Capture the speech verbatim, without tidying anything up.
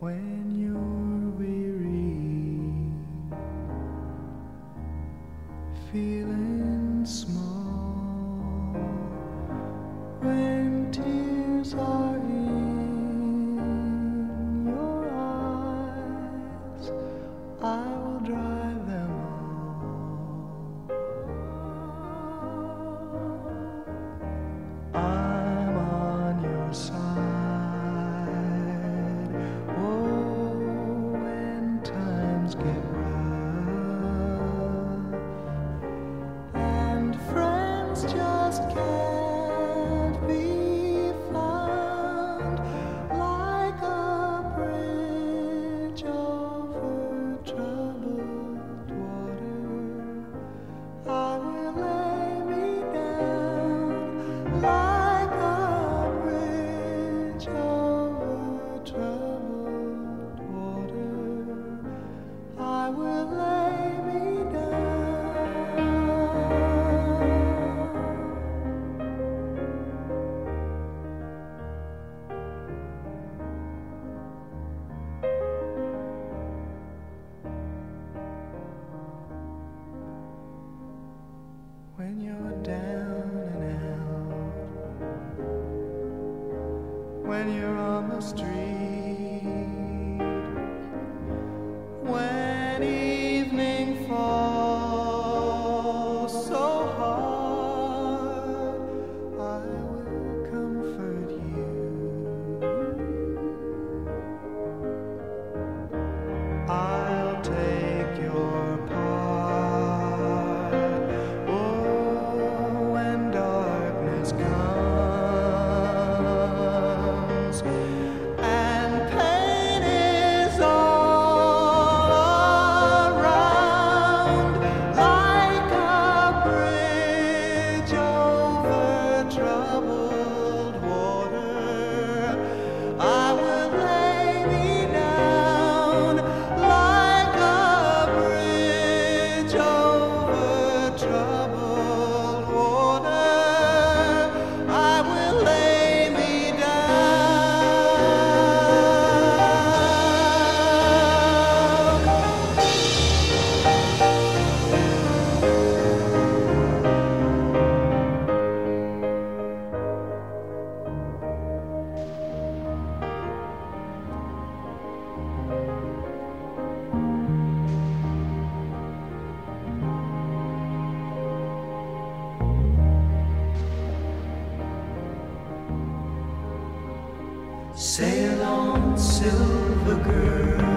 when you're weary, feeling small, when tears are in your eyes, I will dry them all. I'm on your side. Oh, when times get rough and friends just can't be found, like a bridge over troubled water, I will lay me down like a bridge over troubled water. I will lay me down. When you're down and out, when you're on the street, when evening falls so hard, I will comfort you. I'll take your part. Oh, when darkness comes and pain is all around, like a bridge over troubled water, I will lay me down like a bridge over troubled water. I will lay me Sail on, silver girl.